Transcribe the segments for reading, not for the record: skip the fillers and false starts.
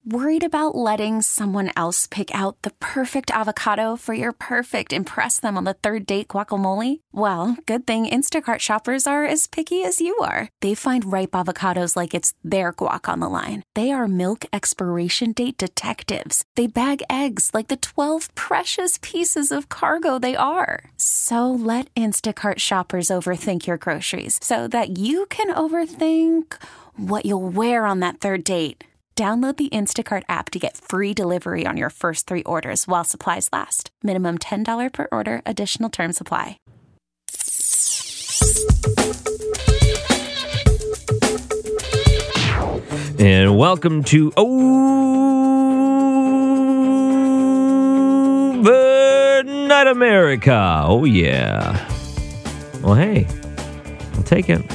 Worried about letting someone else pick out the perfect avocado for your perfect impress them on the third date guacamole? Well, good thing Instacart shoppers are as picky as you are. They find ripe avocados like it's their guac on the line. They are milk expiration date detectives. They bag eggs like the 12 precious pieces of cargo they are. So let Instacart shoppers overthink your groceries so that you can overthink what you'll wear on that third date. Download the Instacart app to get free delivery on your first 3 orders while supplies last. Minimum $10 per order. Additional terms apply. And welcome to Overnight America. Oh, yeah. Well, hey, I'll take it.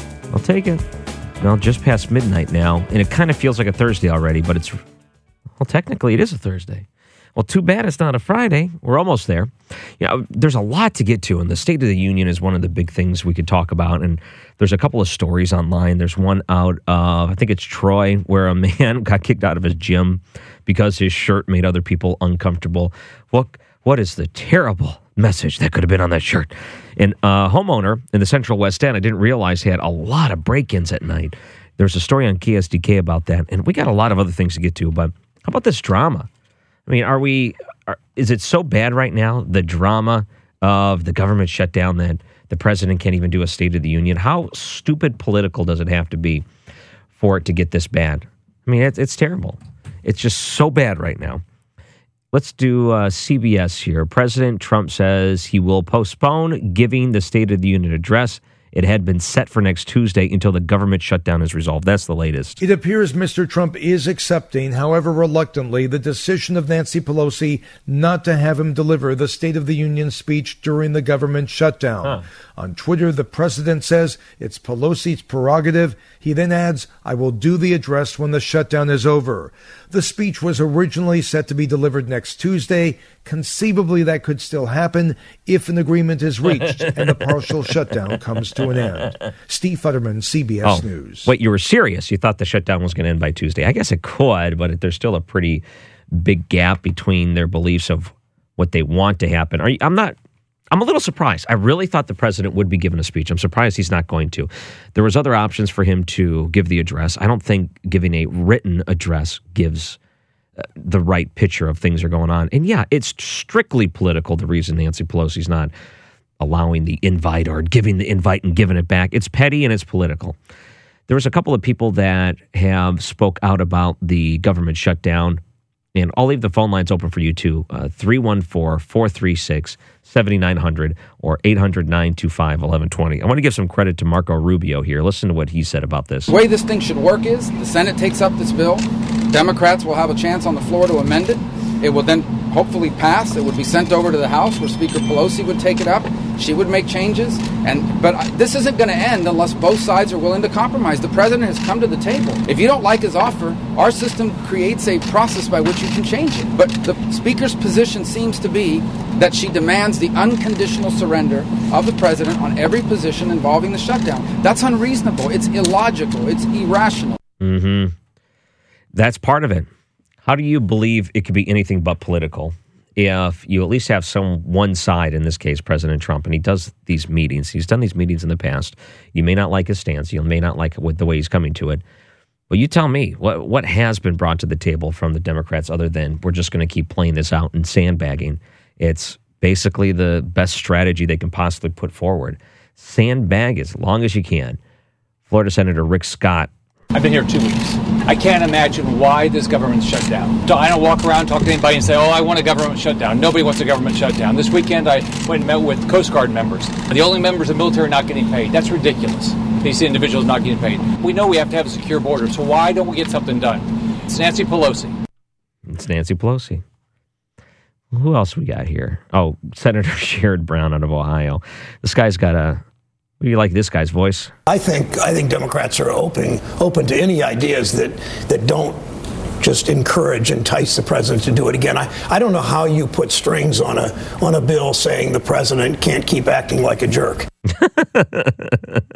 Well, just past midnight now, and it kind of feels like a Thursday already, but technically it is a Thursday. Well, too bad it's not a Friday. We're almost there. There's a lot to get to, and the State of the Union is one of the big things we could talk about, and there's a couple of stories online. There's one out of, I think it's Troy, where a man got kicked out of his gym because his shirt made other people uncomfortable. What is the terrible message that could have been on that shirt? And a homeowner in the Central West End, I didn't realize he had a lot of break-ins at night. There's a story on KSDK about that, and we got a lot of other things to get to, but how about this drama? I mean, is it so bad right now, the drama of the government shutdown, that the president can't even do a State of the Union? How stupid political does it have to be for it to get this bad? I mean, it's terrible. It's just so bad right now. Let's do CBS here. President Trump says he will postpone giving the State of the Union address. It had been set for next Tuesday until the government shutdown is resolved. That's the latest. It appears Mr. Trump is accepting, however reluctantly, the decision of Nancy Pelosi not to have him deliver the State of the Union speech during the government shutdown. On Twitter, the president says it's Pelosi's prerogative. He then adds, "I will do the address when the shutdown is over." The speech was originally set to be delivered next Tuesday. Conceivably, that could still happen if an agreement is reached and the partial shutdown comes to an end. Steve Futterman, CBS News. Wait, you were serious? You thought the shutdown was going to end by Tuesday? I guess it could, but there's still a pretty big gap between their beliefs of what they want to happen. I'm a little surprised. I really thought the president would be given a speech. I'm surprised he's not going to. There was other options for him to give the address. I don't think giving a written address gives the right picture of things are going on. And yeah, it's strictly political, the reason Nancy Pelosi's not allowing the invite or giving the invite and giving it back. It's petty and it's political. There was a couple of people that have spoke out about the government shutdown, and I'll leave the phone lines open for you too. 314-436-7900 or 800-925-1120. I want to give some credit to Marco Rubio here. Listen to what he said about this. The way this thing should work is the Senate takes up this bill. Democrats will have a chance on the floor to amend it. It will then hopefully pass. It would be sent over to the House where Speaker Pelosi would take it up. She would make changes. But this isn't going to end unless both sides are willing to compromise. The president has come to the table. If you don't like his offer, our system creates a process by which you can change it. But the Speaker's position seems to be that she demands the unconditional surrender of the president on every position involving the shutdown. That's unreasonable. It's illogical. It's irrational. Mm-hmm. That's part of it. How do you believe it could be anything but political if you at least have one side, in this case, President Trump, and he does these meetings. He's done these meetings in the past. You may not like his stance. You may not like the way he's coming to it. Well, you tell me, what has been brought to the table from the Democrats other than we're just going to keep playing this out and sandbagging? It's basically the best strategy they can possibly put forward. Sandbag as long as you can. Florida Senator Rick Scott. I've been here 2 weeks. I can't imagine why this government's shut down. I don't walk around, talk to anybody and say, I want a government shutdown. Nobody wants a government shutdown. This weekend, I went and met with Coast Guard members. The only members of the military are not getting paid. That's ridiculous. These individuals not getting paid. We know we have to have a secure border, so why don't we get something done? It's Nancy Pelosi. It's Nancy Pelosi. Who else we got here? Oh, Senator Sherrod Brown out of Ohio. This guy's got what do you like this guy's voice? I think Democrats are open to any ideas that don't just entice the president to do it again. I don't know how you put strings on a bill saying the president can't keep acting like a jerk.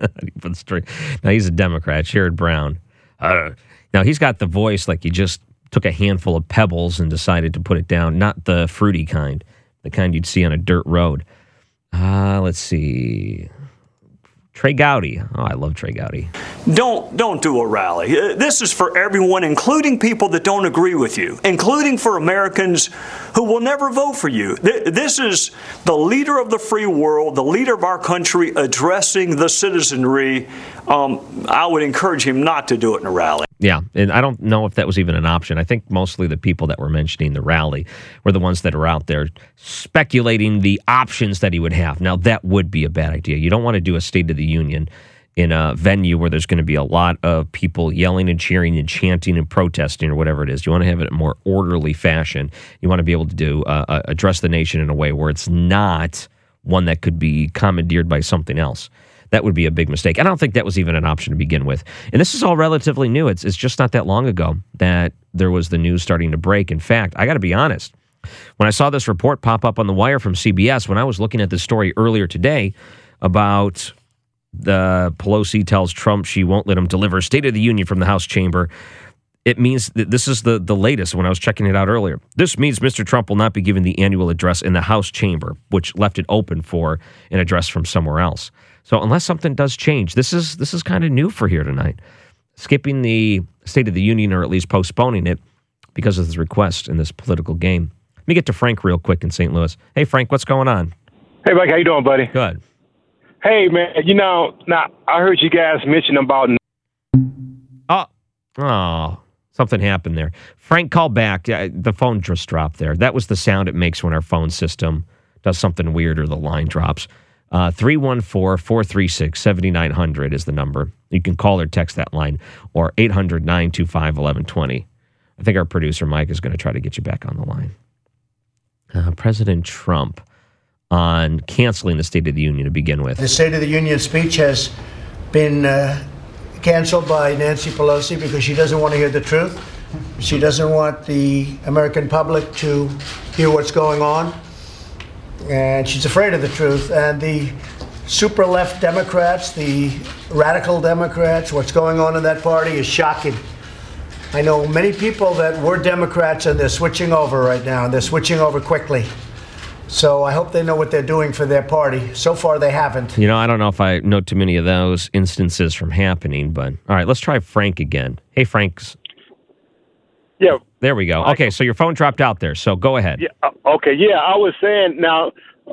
Now he's a Democrat, Sherrod Brown. Now he's got the voice like you just took a handful of pebbles and decided to put it down. Not the fruity kind, the kind you'd see on a dirt road. Let's see. Trey Gowdy. Oh, I love Trey Gowdy. Don't do a rally. This is for everyone, including people that don't agree with you, including for Americans who will never vote for you. This is the leader of the free world, the leader of our country addressing the citizenry. I would encourage him not to do it in a rally. Yeah, and I don't know if that was even an option. I think mostly the people that were mentioning the rally were the ones that are out there speculating the options that he would have. Now, that would be a bad idea. You don't want to do a State of the Union in a venue where there's going to be a lot of people yelling and cheering and chanting and protesting or whatever it is. You want to have it in a more orderly fashion. You want to be able to do address the nation in a way where it's not one that could be commandeered by something else. That would be a big mistake. I don't think that was even an option to begin with. And this is all relatively new. It's just not that long ago that there was the news starting to break. In fact, I got to be honest, when I saw this report pop up on the wire from CBS, when I was looking at this story earlier today about the Pelosi tells Trump she won't let him deliver a State of the Union from the House chamber, it means that this is the latest when I was checking it out earlier. This means Mr. Trump will not be giving the annual address in the House chamber, which left it open for an address from somewhere else. So unless something does change, this is kind of new for here tonight. Skipping the State of the Union, or at least postponing it because of this request in this political game. Let me get to Frank real quick in St. Louis. Hey, Frank, what's going on? Hey, Mike, how you doing, buddy? Good. Hey, man, now I heard you guys mention about... Oh, something happened there. Frank, call back. The phone just dropped there. That was the sound it makes when our phone system does something weird or the line drops. 314-436-7900 is the number. You can call or text that line, or 800-925-1120. I think our producer, Mike, is going to try to get you back on the line. President Trump on canceling the State of the Union to begin with. The State of the Union speech has been canceled by Nancy Pelosi because she doesn't want to hear the truth. She doesn't want the American public to hear what's going on. And she's afraid of the truth. And the super left Democrats, the radical Democrats, what's going on in that party is shocking. I know many people that were Democrats and they're switching over right now, and they're switching over quickly. So I hope they know what they're doing for their party. So far, they haven't. You know, I don't know if I know too many of those instances from happening, but all right, let's try Frank again. Hey, Frank. Yeah. There we go. Okay, so your phone dropped out there, so go ahead. Yeah. Okay. Yeah, I was saying now,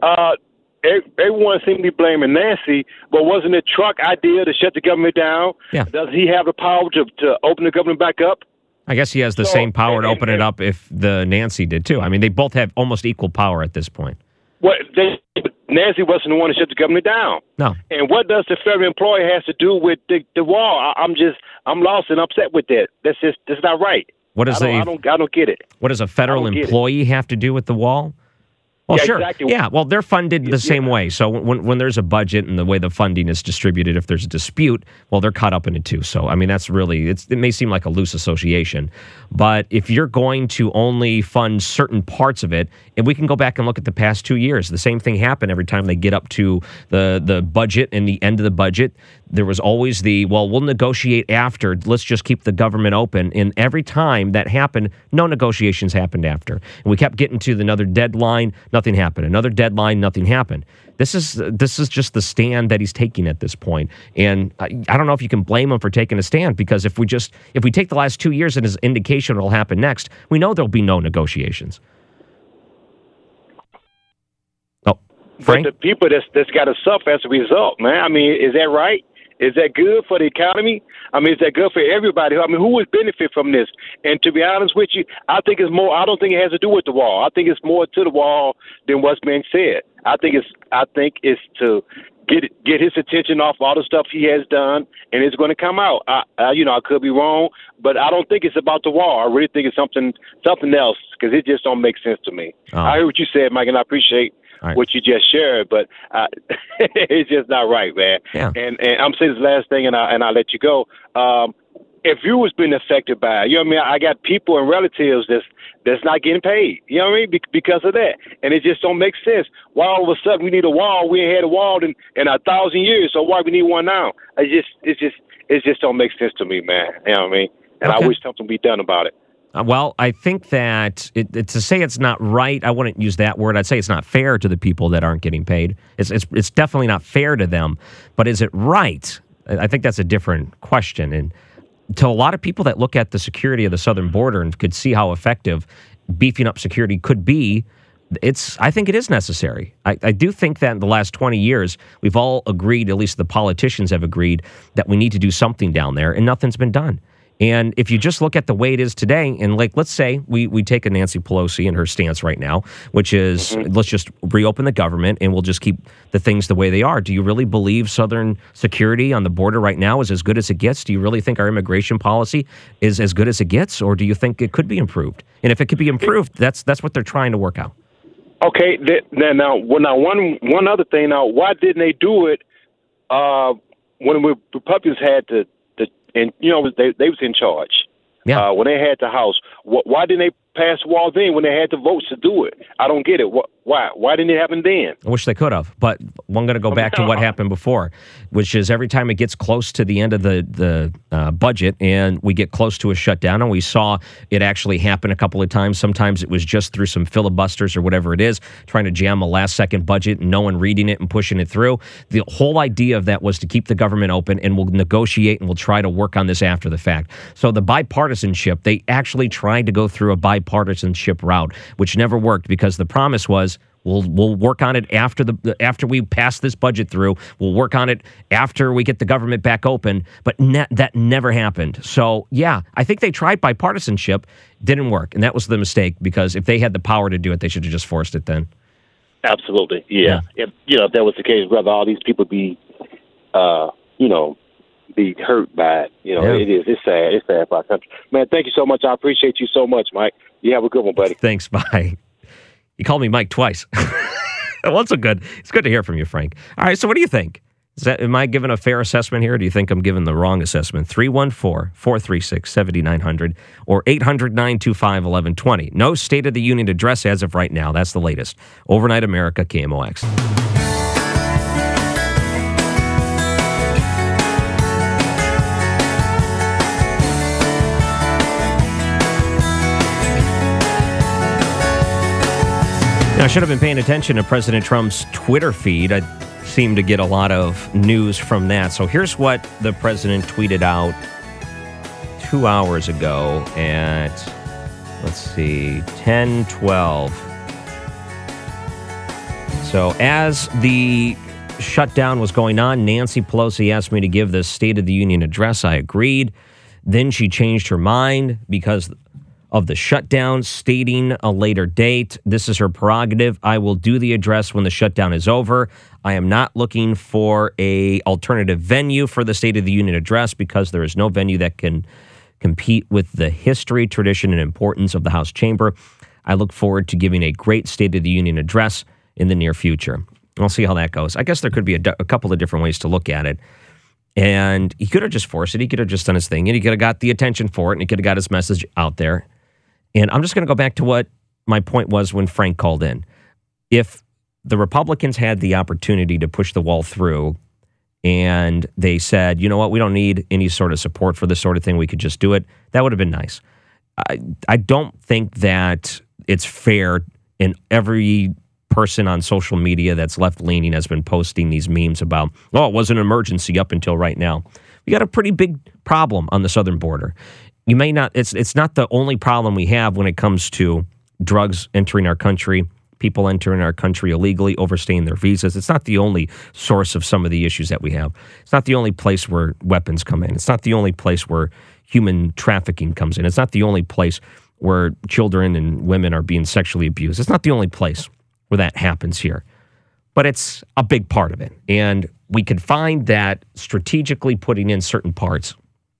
everyone seemed to be blaming Nancy, but wasn't it Trump's idea to shut the government down? Yeah. Does he have the power to open the government back up? I guess he has the same power to open it up if the Nancy did too. I mean, they both have almost equal power at this point. Well, Nancy wasn't the one to shut the government down. No. And what does the federal employee has to do with the wall? I'm lost and upset with that. That's not right. What is I don't get it. What does a federal employee have to do with the wall? Well, yeah, sure. Exactly. Yeah, well, they're funded the same way. So when there's a budget and the way the funding is distributed, if there's a dispute, well, they're caught up in it too. So, I mean, that's really, it may seem like a loose association. But if you're going to only fund certain parts of it, and we can go back and look at the past 2 years, the same thing happened every time they get up to the budget and the end of the budget. There was always we'll negotiate after. Let's just keep the government open. And every time that happened, no negotiations happened after. And we kept getting to another deadline, nothing happened. Another deadline, nothing happened. This is just the stand that he's taking at this point. And I don't know if you can blame him for taking a stand, because if we take the last 2 years and his indication what will happen next, we know there'll be no negotiations. Oh, Frank? But the people that's got to suffer as a result, man. I mean, is that right? Is that good for the economy? I mean, is that good for everybody? I mean, who would benefit from this? And to be honest with you, I think it's more. I don't think it has to do with the wall. I think it's more to the wall than what's being said. I think it's to get his attention off all the stuff he has done, and it's going to come out. I could be wrong, but I don't think it's about the wall. I really think it's something else, because it just don't make sense to me. Oh. I heard what you said, Mike, and I appreciate what you just shared, but it's just not right, man. Yeah. And I'm saying this last thing, and I'll let you go. If you was being affected by it, you know what I mean? I got people and relatives that's not getting paid, you know what I mean? Because of that. And it just don't make sense. Why all of a sudden we need a wall? We ain't had a wall in 1,000 years, so why we need one now? It just don't make sense to me, man. You know what I mean? And I wish something be done about it. Well, I think that to say it's not right, I wouldn't use that word. I'd say it's not fair to the people that aren't getting paid. It's definitely not fair to them. But is it right? I think that's a different question. And to a lot of people that look at the security of the southern border and could see how effective beefing up security could be, I think it is necessary. I do think that in the last 20 years, we've all agreed, at least the politicians have agreed, that we need to do something down there, and nothing's been done. And if you just look at the way it is today, and like, let's say we take a Nancy Pelosi and her stance right now, which is let's just reopen the government and we'll just keep the things the way they are. Do you really believe Southern security on the border right now is as good as it gets? Do you really think our immigration policy is as good as it gets? Or do you think it could be improved? And if it could be improved, that's what they're trying to work out. Okay, now one other thing. Now, why didn't they do it when the Republicans had and they was in charge? Yeah. When they had the House, why didn't they pass the wall then when they had the votes to do it? I don't get it. Why didn't it happen then? I wish they could have, but I'm going to go back to what happened before, which is every time it gets close to the end of the budget and we get close to a shutdown, and we saw it actually happen a couple of times. Sometimes it was just through some filibusters or whatever it is, trying to jam a last-second budget and no one reading it and pushing it through. The whole idea of that was to keep the government open, and we'll negotiate and we'll try to work on this after the fact. So the bipartisanship, they actually tried to go through a bipartisanship route, which never worked because the promise was, We'll work on it after we pass this budget through. We'll work on it after we get the government back open. But that never happened. So, yeah, I think they tried bipartisanship. Didn't work. And that was the mistake, because if they had the power to do it, they should have just forced it then. Absolutely. Yeah. If that was the case, brother, all these people be hurt by it. It's sad. It's sad for our country. Man, thank you so much. I appreciate you so much, Mike. You have a good one, buddy. Thanks. Bye. You called me Mike twice. Well, it's good to hear from you, Frank. All right, so what do you think? Am I giving a fair assessment here, or do you think I'm giving the wrong assessment? 314-436-7900 or 800-925-1120. No State of the Union address as of right now. That's the latest. Overnight America, KMOX. Now, I should have been paying attention to President Trump's Twitter feed. I seem to get a lot of news from that. So here's what the president tweeted out 2 hours ago at, 10:12. So as the shutdown was going on, Nancy Pelosi asked me to give the State of the Union address. I agreed. Then she changed her mind because of the shutdown, stating a later date. This is her prerogative. I will do the address when the shutdown is over. I am not looking for a alternative venue for the State of the Union address because there is no venue that can compete with the history, tradition, and importance of the House chamber. I look forward to giving a great State of the Union address in the near future. We'll see how that goes. I guess there could be a couple of different ways to look at it. And he could have just forced it. He could have just done his thing, and he could have got the attention for it, and he could have got his message out there. And I'm just going to go back to what my point was when Frank called in. If the Republicans had the opportunity to push the wall through and they said, you know what, we don't need any sort of support for this sort of thing, we could just do it, that would have been nice. I don't think that it's fair, and every person on social media that's left-leaning has been posting these memes about, it was an emergency up until right now. We got a pretty big problem on the southern border. You may not, it's not the only problem we have when it comes to drugs entering our country, people entering our country illegally, overstaying their visas. It's not the only source of some of the issues that we have. It's not the only place where weapons come in. It's not the only place where human trafficking comes in. It's not the only place where children and women are being sexually abused. It's not the only place where that happens here. But it's a big part of it. And we can find that strategically putting in certain parts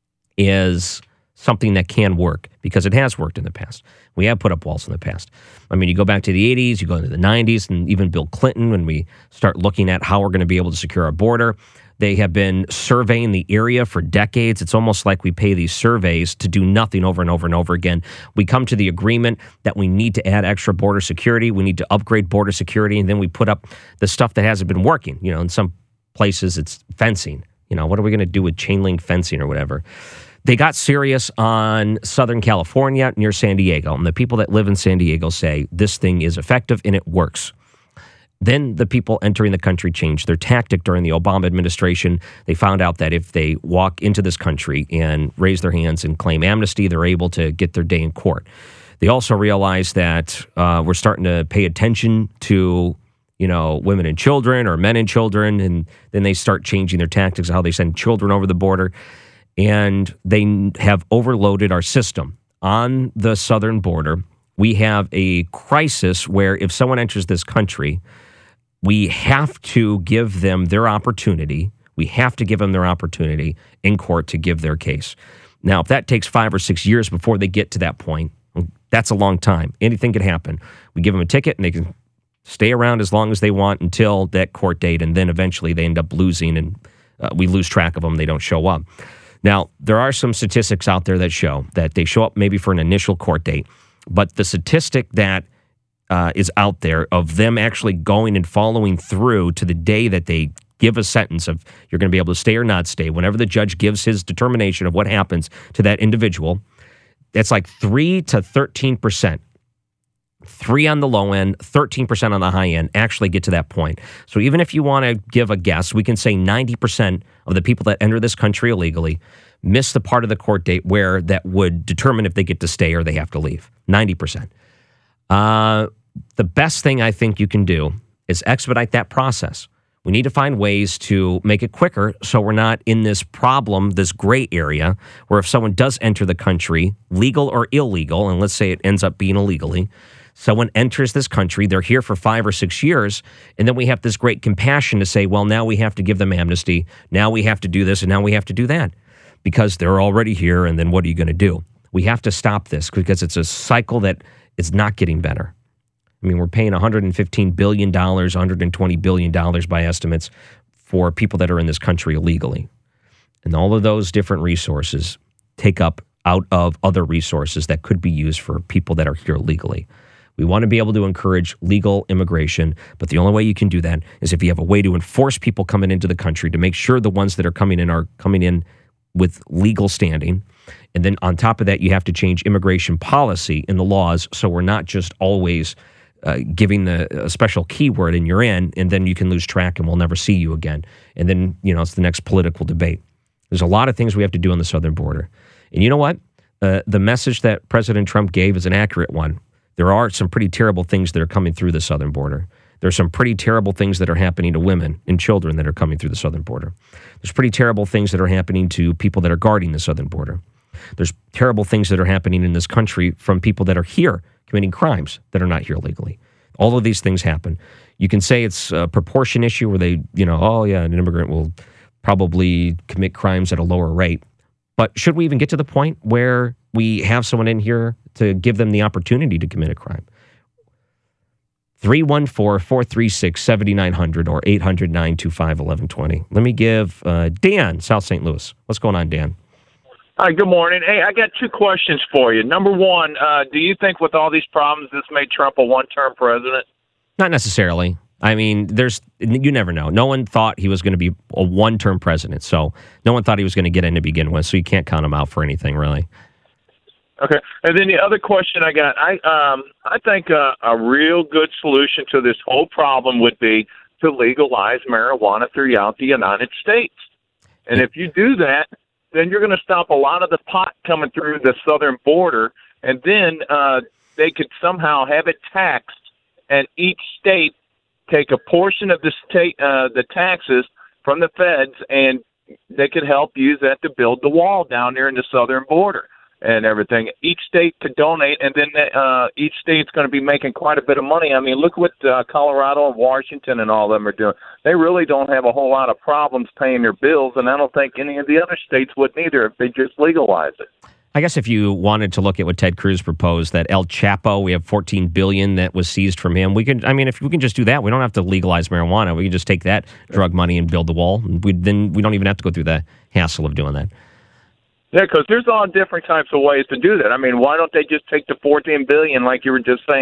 is something that can work, because it has worked in the past. We have put up walls in the past. I mean, you go back to the 80s, you go into the 90s, and even Bill Clinton, when we start looking at how we're going to be able to secure our border, they have been surveying the area for decades. It's almost like we pay these surveys to do nothing over and over and over again. We come to the agreement that we need to add extra border security. We need to upgrade border security, and then we put up the stuff that hasn't been working. In some places it's fencing. What are we going to do with chain link fencing or whatever? They got serious on Southern California near San Diego, and the people that live in San Diego say this thing is effective and it works. Then the people entering the country changed their tactic during the Obama administration. They found out that if they walk into this country and raise their hands and claim amnesty, they're able to get their day in court. They also realized that we're starting to pay attention to, women and children or men and children, and then they start changing their tactics of how they send children over the border. And they have overloaded our system. On the southern border, we have a crisis where if someone enters this country, we have to give them their opportunity. We have to give them their opportunity in court to give their case. Now, if that takes 5 or 6 years before they get to that point, that's a long time. Anything could happen. We give them a ticket and they can stay around as long as they want until that court date, and then eventually they end up losing and we lose track of them. They don't show up. Now, there are some statistics out there that show that they show up maybe for an initial court date, but the statistic that is out there of them actually going and following through to the day that they give a sentence of you're going to be able to stay or not stay, whenever the judge gives his determination of what happens to that individual, that's like 3 to 13%. 3 on the low end, 13% on the high end actually get to that point. So even if you want to give a guess, we can say 90% of the people that enter this country illegally miss the part of the court date where that would determine if they get to stay or they have to leave. 90%. The best thing I think you can do is expedite that process. We need to find ways to make it quicker so we're not in this problem, this gray area, where if someone does enter the country, legal or illegal, and let's say it ends up being illegally, someone enters this country, they're here for 5 or 6 years, and then we have this great compassion to say, well, now we have to give them amnesty, now we have to do this, and now we have to do that, because they're already here, and then what are you going to do? We have to stop this because it's a cycle that is not getting better. I mean, we're paying $115 billion, $120 billion by estimates for people that are in this country illegally. And all of those different resources take up out of other resources that could be used for people that are here legally. We want to be able to encourage legal immigration, but the only way you can do that is if you have a way to enforce people coming into the country to make sure the ones that are coming in with legal standing. And then on top of that, you have to change immigration policy in the laws so we're not just always giving a special keyword and you're in, and then you can lose track and we'll never see you again. And then, it's the next political debate. There's a lot of things we have to do on the southern border. And you know what? The message that President Trump gave is an accurate one. There are some pretty terrible things that are coming through the southern border. There's some pretty terrible things that are happening to women and children that are coming through the southern border. There's pretty terrible things that are happening to people that are guarding the southern border. There's terrible things that are happening in this country from people that are here committing crimes that are not here legally. All of these things happen. You can say it's a proportion issue where they, an immigrant will probably commit crimes at a lower rate. But should we even get to the point where we have someone in here to give them the opportunity to commit a crime? 314-436-7900 or 800-925-1120. Let me give Dan, South St. Louis. What's going on, Dan? Hi, good morning. Hey, I got 2 questions for you. Number one, do you think with all these problems this made Trump a one-term president? Not necessarily. I mean, you never know. No one thought he was going to be a one-term president, so no one thought he was going to get in to begin with, so you can't count him out for anything, really. Okay. And then the other question I got, I think a real good solution to this whole problem would be to legalize marijuana throughout the United States. And if you do that, then you're going to stop a lot of the pot coming through the southern border, and then they could somehow have it taxed, and each state take a portion of the taxes from the feds, and they could help use that to build the wall down there in the southern border and everything. Each state could donate, and then each state's going to be making quite a bit of money. I mean, look what Colorado and Washington and all of them are doing. They really don't have a whole lot of problems paying their bills, and I don't think any of the other states would either if they just legalize it. I guess if you wanted to look at what Ted Cruz proposed, that El Chapo, we have $14 billion that was seized from him. If we can just do that, we don't have to legalize marijuana. We can just take that drug money and build the wall. Then we don't even have to go through the hassle of doing that. Yeah, because there's all different types of ways to do that. I mean, why don't they just take the $14 billion, like you were just saying,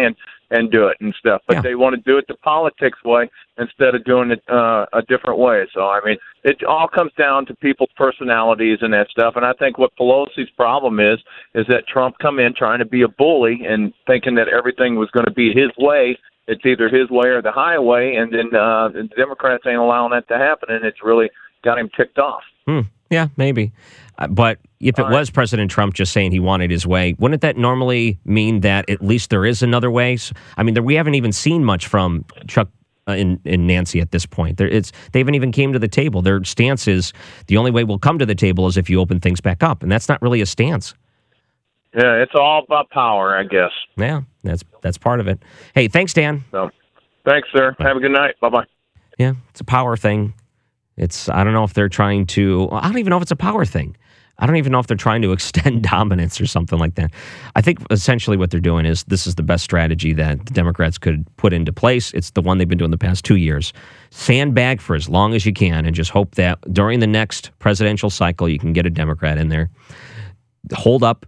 and do it and stuff. But they want to do it the politics way instead of doing it a different way. So, I mean, it all comes down to people's personalities and that stuff. And I think what Pelosi's problem is that Trump come in trying to be a bully and thinking that everything was going to be his way. It's either his way or the highway, and then the Democrats ain't allowing that to happen, and it's really got him ticked off. Yeah, maybe. But if it was President Trump just saying he wanted his way, wouldn't that normally mean that at least there is another way? I mean, we haven't even seen much from Chuck and Nancy at this point. They haven't even came to the table. Their stance is the only way we'll come to the table is if you open things back up, and that's not really a stance. Yeah, it's all about power, I guess. Yeah, that's part of it. Hey, thanks, Dan. So, thanks, sir. Have a good night. Bye-bye. Yeah, it's a power thing. I don't know if they're trying to, I don't even know if it's a power thing. I don't even know if they're trying to extend dominance or something like that. I think essentially what they're doing is this is the best strategy that the Democrats could put into place. It's the one they've been doing the past 2 years. Sandbag for as long as you can and just hope that during the next presidential cycle you can get a Democrat in there. Hold up.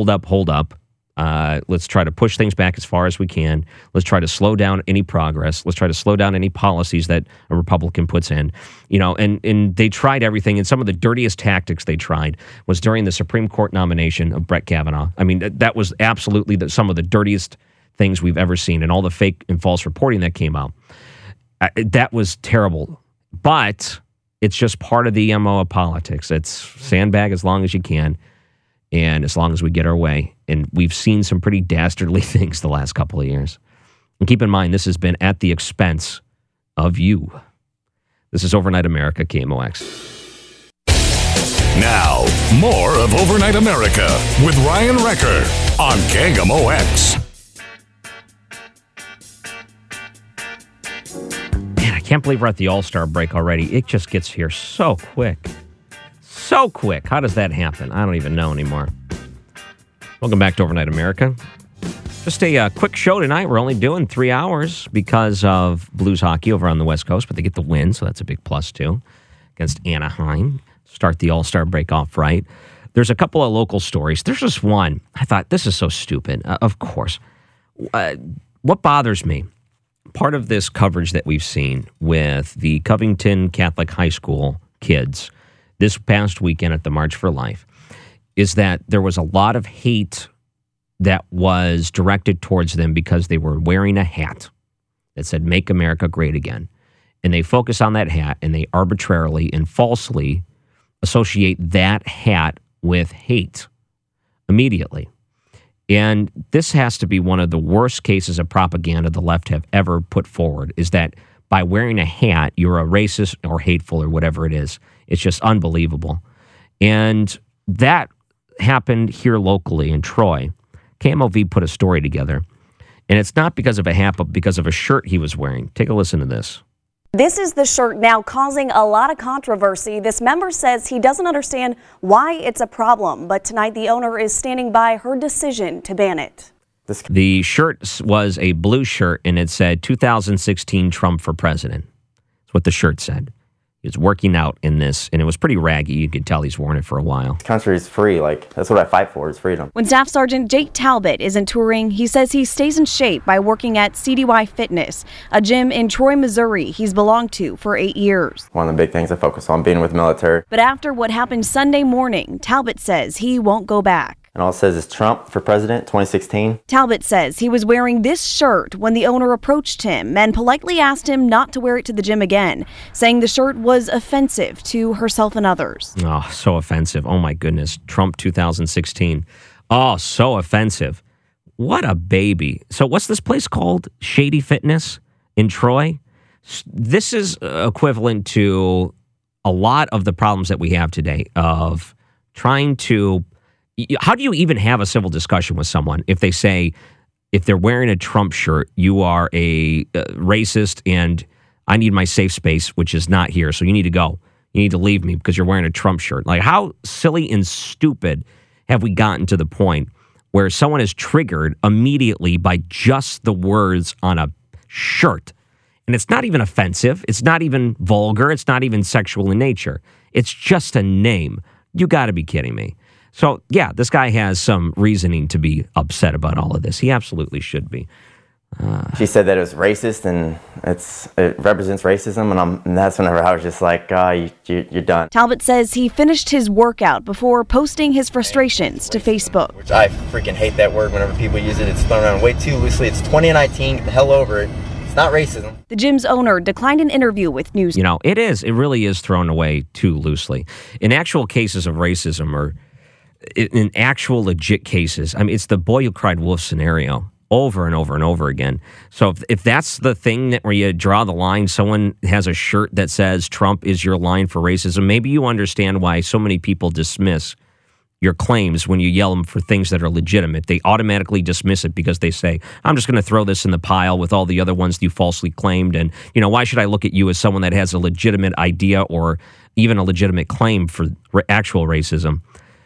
Let's try to push things back as far as we can. Let's try to slow down any progress. Let's try to slow down any policies that a Republican puts in. And they tried everything. And some of the dirtiest tactics they tried was during the Supreme Court nomination of Brett Kavanaugh. I mean, that was absolutely some of the dirtiest things we've ever seen, and all the fake and false reporting that came out. That was terrible. But it's just part of the MO of politics. It's sandbag as long as you can. And as long as we get our way, and we've seen some pretty dastardly things the last couple of years. And keep in mind, this has been at the expense of you. This is Overnight America, KMOX. Now, more of Overnight America with Ryan Wrecker on KMOX. Man, I can't believe we're at the All-Star break already. It just gets here so quick. So quick. How does that happen? I don't even know anymore. Welcome back to Overnight America. Just a quick show tonight. We're only doing 3 hours because of Blues hockey over on the West Coast, but they get the win, so that's a big plus too. Against Anaheim. Start the All-Star break off right. There's a couple of local stories. There's just one. I thought, this is so stupid. Of course. What bothers me, part of this coverage that we've seen with the Covington Catholic High School kids this past weekend at the March for Life, is that there was a lot of hate that was directed towards them because they were wearing a hat that said, "Make America Great Again." And they focus on that hat, and they arbitrarily and falsely associate that hat with hate immediately. And this has to be one of the worst cases of propaganda the left have ever put forward, is that by wearing a hat, you're a racist or hateful or whatever it is. It's just unbelievable. And that happened here locally in Troy. KMOV put a story together. And it's not because of a hat, but because of a shirt he was wearing. Take a listen to this. This is the shirt now causing a lot of controversy. This member says he doesn't understand why it's a problem, but tonight the owner is standing by her decision to ban it. The shirt was a blue shirt, and it said 2016 Trump for president. That's what the shirt said. He was working out in this, and it was pretty raggy. You could tell he's worn it for a while. This country is free. That's what I fight for, is freedom. When Staff Sergeant Jake Talbot isn't touring, he says he stays in shape by working at CDY Fitness, a gym in Troy, Missouri he's belonged to for 8 years. One of the big things I focus on, being with the military. But after what happened Sunday morning, Talbot says he won't go back. And all it says is Trump for president, 2016. Talbot says he was wearing this shirt when the owner approached him and politely asked him not to wear it to the gym again, saying the shirt was offensive to herself and others. Oh, so offensive. Oh, my goodness. Trump 2016. Oh, so offensive. What a baby. So what's this place called? Shady Fitness in Troy? This is equivalent to a lot of the problems that we have today of trying to... How do you even have a civil discussion with someone if they say, if they're wearing a Trump shirt, you are a racist and I need my safe space, which is not here, so you need to go. You need to leave me because you're wearing a Trump shirt. Like, how silly and stupid have we gotten to the point where someone is triggered immediately by just the words on a shirt? And it's not even offensive. It's not even vulgar. It's not even sexual in nature. It's just a name. You got to be kidding me. So, yeah, this guy has some reasoning to be upset about all of this. He absolutely should be. She said that it was racist and it represents racism, and that's whenever I was just like, you're done. Talbot says he finished his workout before posting his frustrations to Facebook. Which I freaking hate that word whenever people use it. It's thrown around way too loosely. It's 2019. Get the hell over it. It's not racism. The gym's owner declined an interview with News. You know, it really is thrown away too loosely. In actual cases of racism, or in actual legit cases, I mean, it's the boy who cried wolf scenario over and over and over again. So if that's the thing that where you draw the line, someone has a shirt that says Trump is your line for racism, maybe you understand why so many people dismiss your claims when you yell them for things that are legitimate. They automatically dismiss it because they say, I'm just going to throw this in the pile with all the other ones that you falsely claimed. And, you know, why should I look at you as someone that has a legitimate idea or even a legitimate claim for actual racism?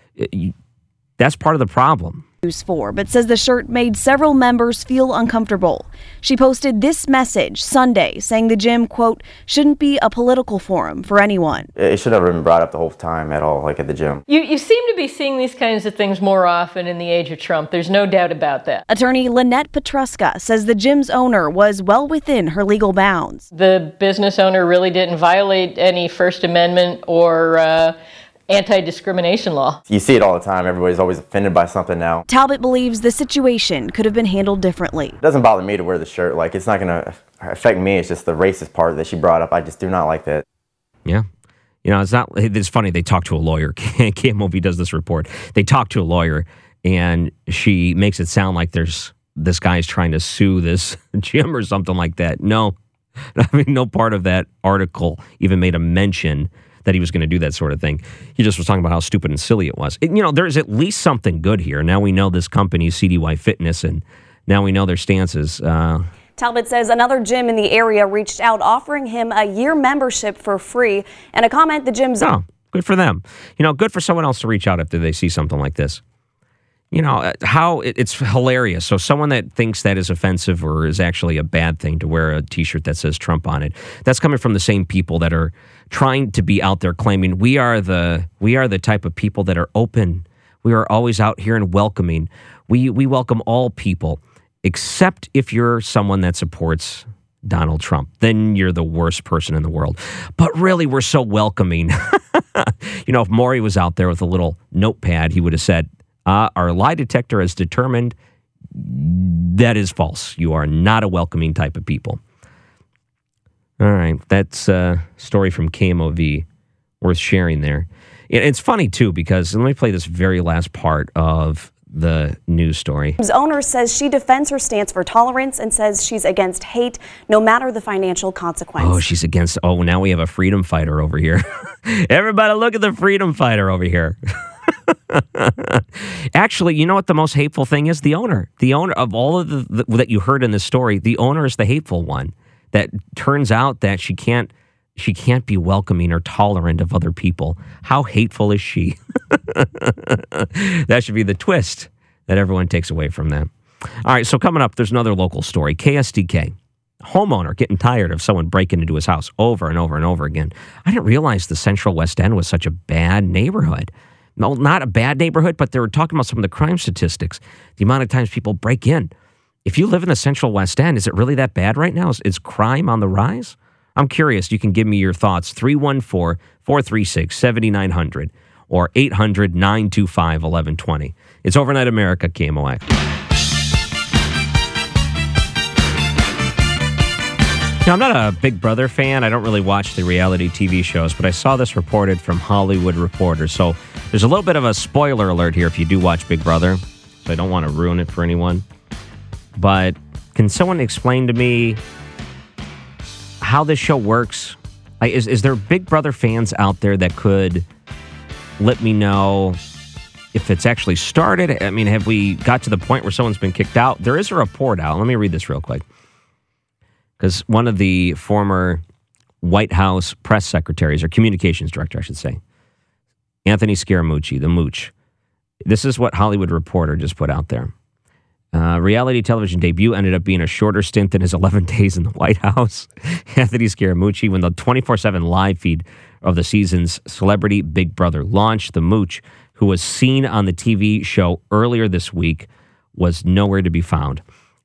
That's part of the problem. News 4, but says the shirt made several members feel uncomfortable. She posted this message Sunday saying the gym, quote, shouldn't be a political forum for anyone. It should have been brought up the whole time at all, like at the gym. You seem to be seeing these kinds of things more often in the age of Trump. There's no doubt about that. Attorney Lynette Petruska says the gym's owner was well within her legal bounds. The business owner really didn't violate any First Amendment or anti-discrimination law. You see it all the time. Everybody's always offended by something now. Talbot believes the situation could have been handled differently. It doesn't bother me to wear the shirt. Like, it's not going to affect me. It's just the racist part that she brought up. I just do not like that. Yeah. You know, it's funny. They talk to a lawyer. KMOV does this report. They talk to a lawyer, and she makes it sound like this guy's trying to sue this gym or something like that. No. I mean, no part of that article even made a mention that he was going to do that sort of thing. He just was talking about how stupid and silly it was. You know, there's at least something good here. Now we know this company, CDY Fitness, and now we know their stances. Talbot says another gym in the area reached out offering him a year membership for free. And a comment the gym's... Oh, good for them. You know, good for someone else to reach out after they see something like this. You know, how it's hilarious. So someone that thinks that is offensive or is actually a bad thing to wear a T-shirt that says Trump on it, that's coming from the same people that are trying to be out there claiming we are the type of people that are open. We are always out here and welcoming. We welcome all people, except if you're someone that supports Donald Trump. Then you're the worst person in the world. But really, we're so welcoming. You know, if Maury was out there with a little notepad, he would have said, our lie detector has determined that is false. You are not a welcoming type of people. All right. That's a story from KMOV worth sharing there. It's funny, too, because let me play this very last part of the news story. The owner says she defends her stance for tolerance and says she's against hate, no matter the financial consequence. Oh, she's against... Oh, now we have a freedom fighter over here. Everybody look at the freedom fighter over here. Actually, you know what the most hateful thing is? The owner. The owner of all of the that you heard in this story, the owner is the hateful one. That turns out that she can't be welcoming or tolerant of other people. How hateful is she? That should be the twist that everyone takes away from that. All right, so coming up, there's another local story. KSDK. Homeowner getting tired of someone breaking into his house over and over and over again. I didn't realize the Central West End was such a bad neighborhood. No, not a bad neighborhood, but they were talking about some of the crime statistics. The amount of times people break in. If you live in the Central West End, is it really that bad right now? Is crime on the rise? I'm curious. You can give me your thoughts. 314-436-7900 or 800-925-1120. It's Overnight America, KMOX. Now, I'm not a Big Brother fan. I don't really watch the reality TV shows, but I saw this reported from Hollywood Reporter. So there's a little bit of a spoiler alert here if you do watch Big Brother. So I don't want to ruin it for anyone. But can someone explain to me how this show works? Is there Big Brother fans out there that could let me know if it's actually started? I mean, have we got to the point where someone's been kicked out? There is a report out. Let me read this real quick. Because one of the former White House press secretaries, or communications director, I should say, Anthony Scaramucci, the Mooch. This is what Hollywood Reporter just put out there. Reality television debut ended up being a shorter stint than his 11 days in the White House. Anthony Scaramucci, when the 24/7 live feed of the season's Celebrity Big Brother launched, the Mooch, who was seen on the TV show earlier this week, was nowhere to be found.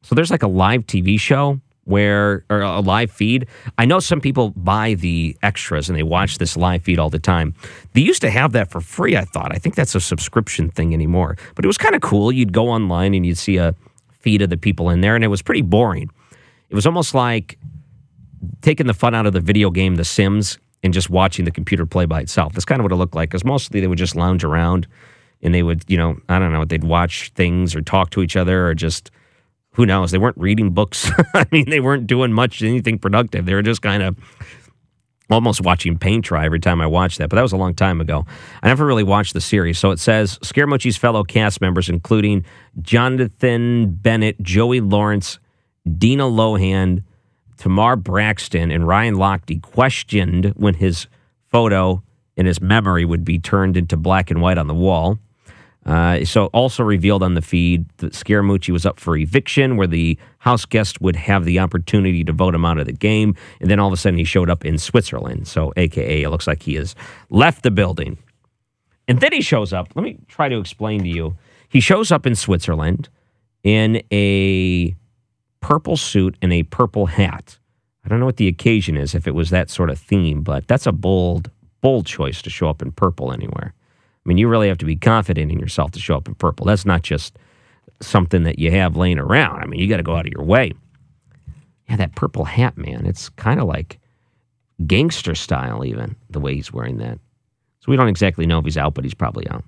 So there's like a live TV show or a live feed. I know some people buy the extras and they watch this live feed all the time. They used to have that for free, I thought. I think that's a subscription thing anymore. But it was kind of cool. You'd go online and you'd see a feed of the people in there, and it was pretty boring. It was almost like taking the fun out of the video game The Sims and just watching the computer play by itself. That's kind of what it looked like, because mostly they would just lounge around and they would, I don't know, they'd watch things or talk to each other or just... Who knows? They weren't reading books. I mean, they weren't doing much, anything productive. They were just kind of almost watching paint dry every time I watched that. But that was a long time ago. I never really watched the series. So it says, Scaramucci's fellow cast members, including Jonathan Bennett, Joey Lawrence, Dina Lohan, Tamar Braxton, and Ryan Lochte, questioned when his photo in his memory would be turned into black and white on the wall. So also revealed on the feed that Scaramucci was up for eviction, where the house guest would have the opportunity to vote him out of the game. And then all of a sudden he showed up in Switzerland. So AKA, it looks like he has left the building. And then he shows up. Let me try to explain to you. He shows up in Switzerland in a purple suit and a purple hat. I don't know what the occasion is, if it was that sort of theme, but that's a bold choice to show up in purple anywhere. I mean, you really have to be confident in yourself to show up in purple. That's not just something that you have laying around. I mean, you got to go out of your way. Yeah, that purple hat, man, it's kind of like gangster style even, the way he's wearing that. So we don't exactly know if he's out, but he's probably out.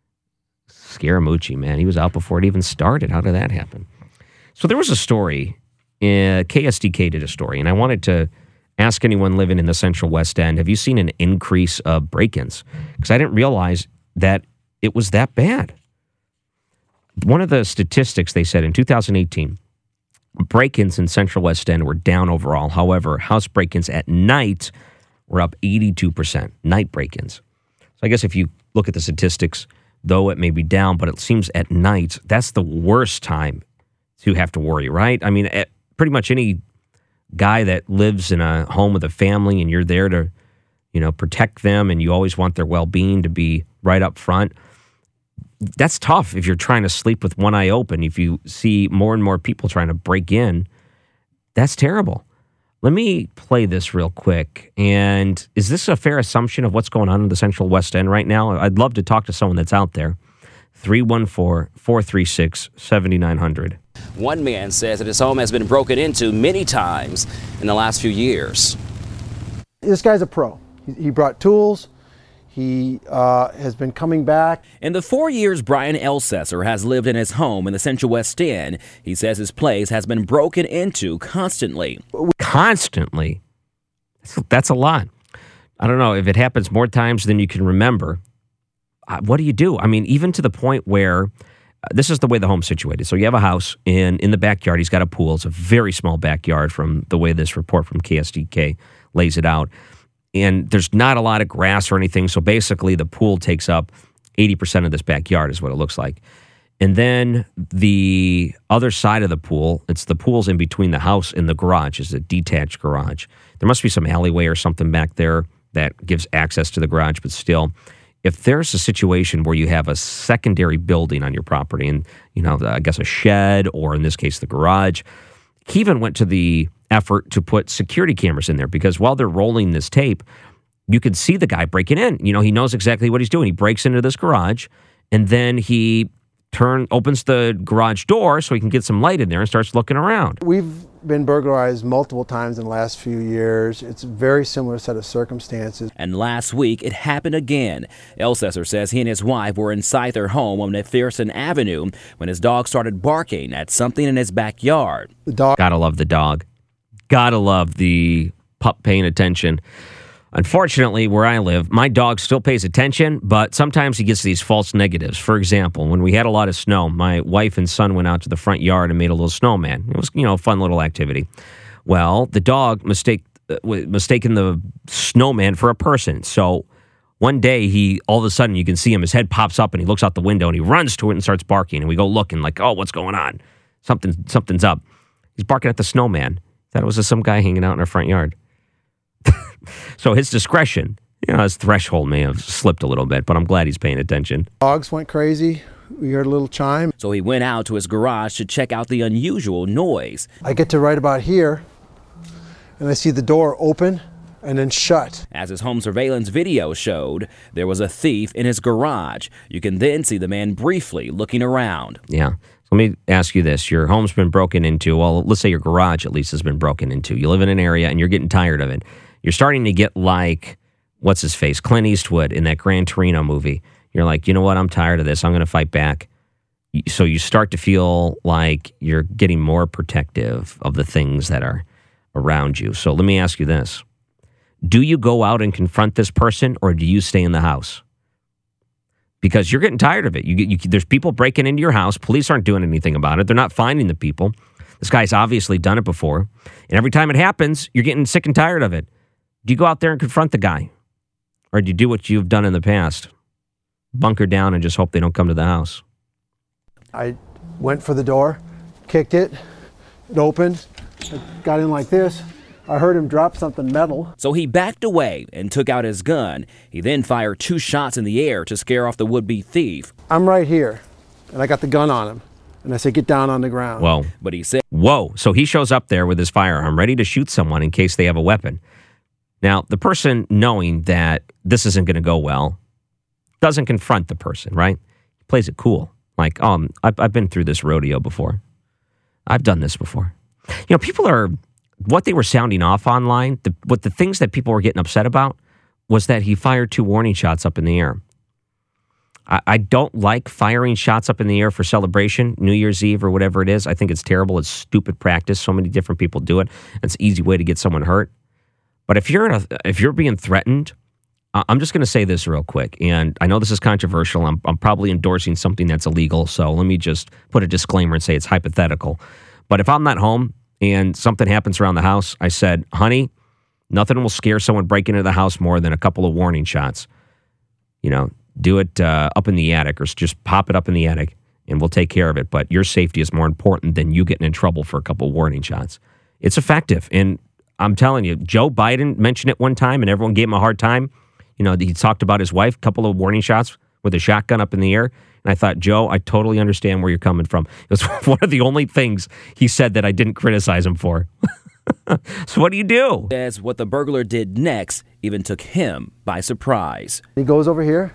Scaramucci, man, he was out before it even started. How did that happen? So there was a story, KSDK did a story, and I wanted to ask anyone living in the Central West End, have you seen an increase of break-ins? Because I didn't realize that it was that bad. One of the statistics, they said in 2018, break-ins in Central West End were down overall. However, house break-ins at night were up 82%, night break-ins. So I guess if you look at the statistics, though it may be down, but it seems at night, that's the worst time to have to worry, right? I mean, pretty much any guy that lives in a home with a family and you're there to, protect them and you always want their well-being to be right up front. That's tough if you're trying to sleep with one eye open. If you see more and more people trying to break in, that's terrible. Let me play this real quick. And is this a fair assumption of what's going on in the Central West End right now? I'd love to talk to someone that's out there. 314-436-7900. One man says that his home has been broken into many times in the last few years. This guy's a pro. He brought tools. He has been coming back. In the 4 years Brian Elsesser has lived in his home in the Central West End, he says his place has been broken into constantly. Constantly? That's a lot. I don't know if it happens more times than you can remember. What do you do? I mean, even to the point where this is the way the home's situated. So you have a house, and in the backyard, he's got a pool. It's a very small backyard from the way this report from KSDK lays it out. And there's not a lot of grass or anything. So basically, the pool takes up 80% of this backyard is what it looks like. And then the other side of the pool, the pool's in between the house and the garage. It's a detached garage. There must be some alleyway or something back there that gives access to the garage, but still, if there's a situation where you have a secondary building on your property and, I guess a shed or in this case, the garage, he even went to the effort to put security cameras in there because while they're rolling this tape, you could see the guy breaking in. He knows exactly what he's doing. He breaks into this garage and then he opens the garage door so he can get some light in there and starts looking around. We've been burglarized multiple times in the last few years. It's a very similar set of circumstances. And last week, it happened again. Elsesser says he and his wife were inside their home on McPherson Avenue when his dog started barking at something in his backyard. The dog. Gotta love the dog. Gotta love the pup paying attention. Unfortunately, where I live, my dog still pays attention, but sometimes he gets these false negatives. For example, when we had a lot of snow, my wife and son went out to the front yard and made a little snowman. It was, a fun little activity. Well, the dog mistaken the snowman for a person. So one day, all of a sudden, you can see him, his head pops up and he looks out the window and he runs to it and starts barking. And we go looking like, oh, what's going on? Something's up. He's barking at the snowman. Thought it was just some guy hanging out in our front yard. So his discretion, his threshold may have slipped a little bit, but I'm glad he's paying attention. Dogs went crazy. We heard a little chime. So he went out to his garage to check out the unusual noise. I get to right about here, and I see the door open and then shut. As his home surveillance video showed, there was a thief in his garage. You can then see the man briefly looking around. Yeah. Let me ask you this. Your home's been broken into. Well, let's say your garage at least has been broken into. You live in an area and you're getting tired of it. You're starting to get like, what's his face? Clint Eastwood in that Gran Torino movie. You're like, you know what? I'm tired of this. I'm going to fight back. So you start to feel like you're getting more protective of the things that are around you. So let me ask you this. Do you go out and confront this person, or do you stay in the house? Because you're getting tired of it. There's people breaking into your house. Police aren't doing anything about it. They're not finding the people. This guy's obviously done it before. And every time it happens, you're getting sick and tired of it. Do you go out there and confront the guy? Or do you do what you've done in the past? Bunker down and just hope they don't come to the house? I went for the door, kicked it, it opened, I got in like this. I heard him drop something metal. So he backed away and took out his gun. He then fired 2 shots in the air to scare off the would-be thief. I'm right here, and I got the gun on him. And I said, get down on the ground. Whoa. But he said, whoa. So he shows up there with his firearm, ready to shoot someone in case they have a weapon. Now, the person, knowing that this isn't going to go well, doesn't confront the person, right? He plays it cool. Like, I've been through this rodeo before. I've done this before. You know, people are... What they were sounding off online, the things that people were getting upset about was that he fired 2 warning shots up in the air. I don't like firing shots up in the air for celebration, New Year's Eve or whatever it is. I think it's terrible. It's stupid practice. So many different people do it. It's an easy way to get someone hurt. But if you're being threatened, I'm just going to say this real quick. And I know this is controversial. I'm probably endorsing something that's illegal. So let me just put a disclaimer and say it's hypothetical. But if I'm not home and something happens around the house, I said, honey, nothing will scare someone breaking into the house more than a couple of warning shots. You know, do it up in the attic, or just pop it up in the attic and we'll take care of it. But your safety is more important than you getting in trouble for a couple of warning shots. It's effective. And I'm telling you, Joe Biden mentioned it one time and everyone gave him a hard time. You know, he talked about his wife, a couple of warning shots with a shotgun up in the air. And I thought, Joe, I totally understand where you're coming from. It was one of the only things he said that I didn't criticize him for. So what do you do? As what the burglar did next even took him by surprise. He goes over here,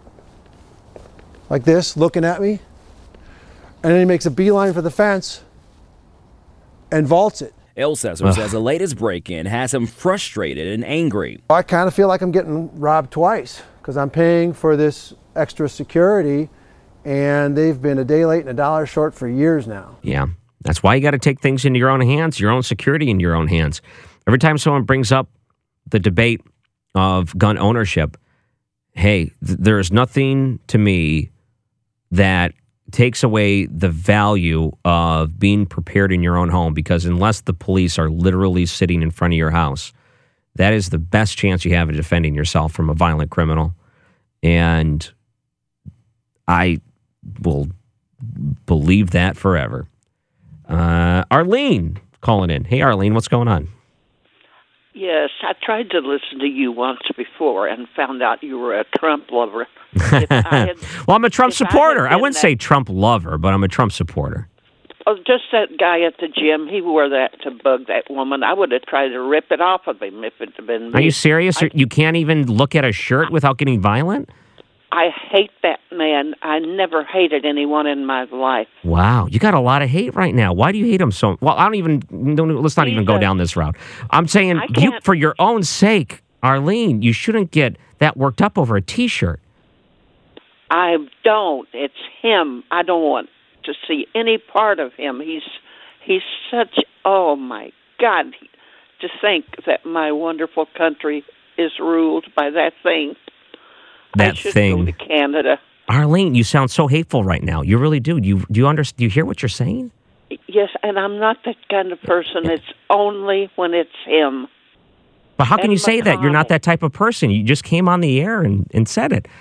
like this, looking at me. And then he makes a beeline for the fence and vaults it. Elsesser says the latest break-in has him frustrated and angry. I kind of feel like I'm getting robbed twice because I'm paying for this extra security, and they've been a day late and $1 short for years now. Yeah, that's why you got to take things into your own hands, your own security in your own hands. Every time someone brings up the debate of gun ownership, hey, there is nothing to me that takes away the value of being prepared in your own home, because unless the police are literally sitting in front of your house, that is the best chance you have of defending yourself from a violent criminal. And I will believe that forever. Arlene calling in. Hey, Arlene, what's going on? Yes, I tried to listen to you once before and found out you were a Trump lover. Well, I'm a Trump supporter. I wouldn't say Trump lover, but I'm a Trump supporter. Oh, just that guy at the gym, he wore that to bug that woman. I would have tried to rip it off of him if it had been me. Are you serious? You can't even look at a shirt without getting violent? I hate that man. I never hated anyone in my life. Wow, you got a lot of hate right now. Why do you hate him so? Well, let's not even go down this route. I'm saying, for your own sake, Arlene, you shouldn't get that worked up over a T-shirt. I don't. It's him. I don't want to see any part of him. He's such, oh my God, to think that my wonderful country is ruled by that thing. That I should thing. Go to Canada. Arlene, you sound so hateful right now. You really do. Do you hear what you're saying? Yes, and I'm not that kind of person. It's only when it's him. But how can you say that? You're not that type of person. You just came on the air and said it.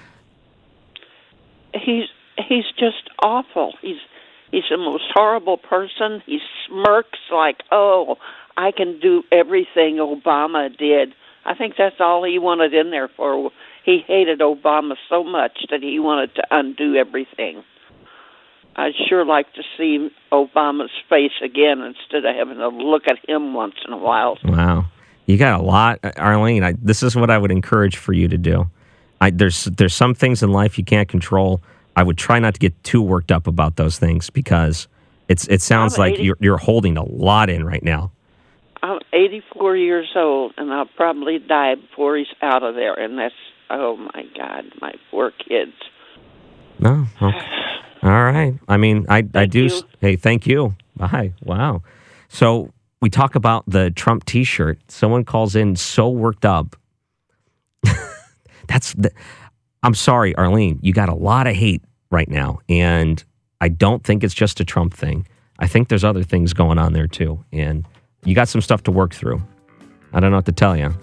He's just awful. He's the most horrible person. He smirks like, oh, I can do everything Obama did. I think that's all he wanted in there for. He hated Obama so much that he wanted to undo everything. I'd sure like to see Obama's face again instead of having to look at him once in a while. Wow. You got a lot, Arlene. This is what I would encourage for you to do. There's some things in life you can't control. I would try not to get too worked up about those things because it sounds like you're holding a lot in right now. I'm 84 years old, and I'll probably die before he's out of there. And that's, oh, my God, my poor kids. No. Well, all right. I mean, I do. Hey, thank you. Bye. Wow. So we talk about the Trump T-shirt. Someone calls in so worked up. I'm sorry, Arlene. You got a lot of hate right now, and I don't think it's just a Trump thing. I think there's other things going on there too, and you got some stuff to work through. I don't know what to tell you.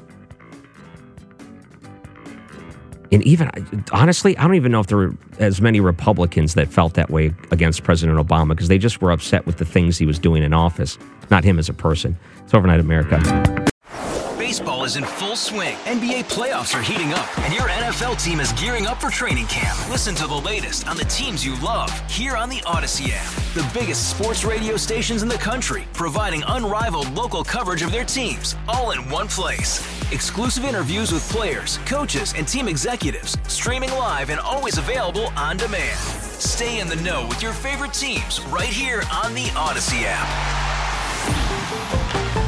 And even, honestly, I don't even know if there were as many Republicans that felt that way against President Obama because they just were upset with the things he was doing in office, not him as a person. It's Overnight America. Baseball is in full swing. NBA playoffs are heating up, and your NFL team is gearing up for training camp. Listen to the latest on the teams you love here on the Odyssey app. The biggest sports radio stations in the country, providing unrivaled local coverage of their teams, all in one place. Exclusive interviews with players, coaches, and team executives, streaming live and always available on demand. Stay in the know with your favorite teams right here on the Odyssey app.